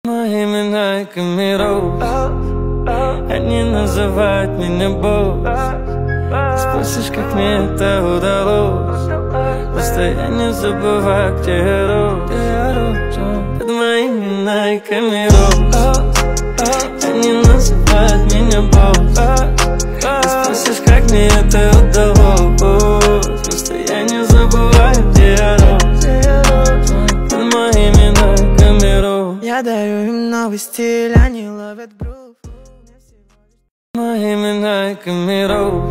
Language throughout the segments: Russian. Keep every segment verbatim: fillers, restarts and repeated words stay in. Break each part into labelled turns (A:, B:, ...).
A: Мои имена и камеру, они называют меня босс. Спросишь, как мне это удалось? Просто я не забываю, где я рос. Под мои имена и камеру, они называют меня босс. Спросишь, как мне это удалось? Просто я не забываю, где я рос. Под мои имена и камеру.
B: Я дарю им новый стиль, они ловят грув.
A: Мои имена и камеру,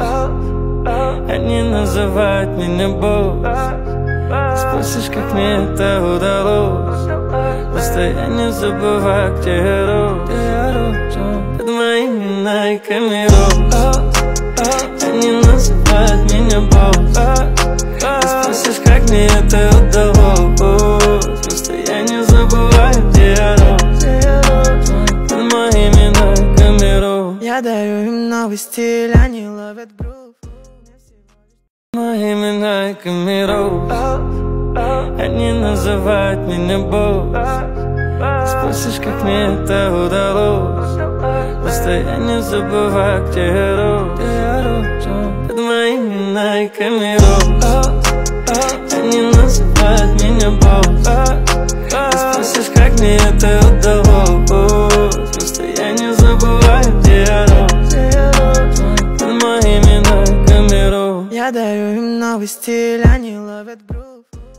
A: они называют меня босс. Спросишь, как мне это удалось? Просто я не забываю, где я рос. Под мои имена и камеру, они называют меня босс. Спросишь, как мне это удалось? Просто я не забываю, где я рос. Под мои имена и камеру.
B: Я дарю им новый стиль, они ловят грув.
A: Мои имена и камеру, они называют меня босс. Спросишь, как мне это удалось? Просто я не забываю, где я рос. Под мои имена и камеру, они называют меня босс. Спросишь, как мне это удалось? Просто я не забываю, где я рос. Под мои имена и камеру.
B: Я дарю им новый стиль, они ловят грув.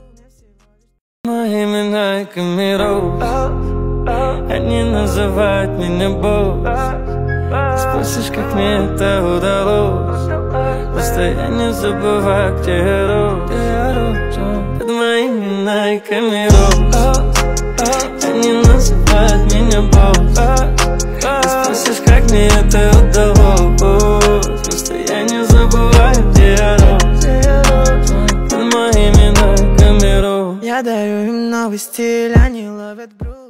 A: Мои имена и камеру, они называют меня босс. Спросишь, как мне это удалось? Просто я не забываю, где я рос. Под мои имена и камеру, они называют меня босс. Спросишь, как мне это удалось? Просто я не забываю, где я рос. Под мои имена и камеру.
B: Я дарю им новый стиль, они ловят грув.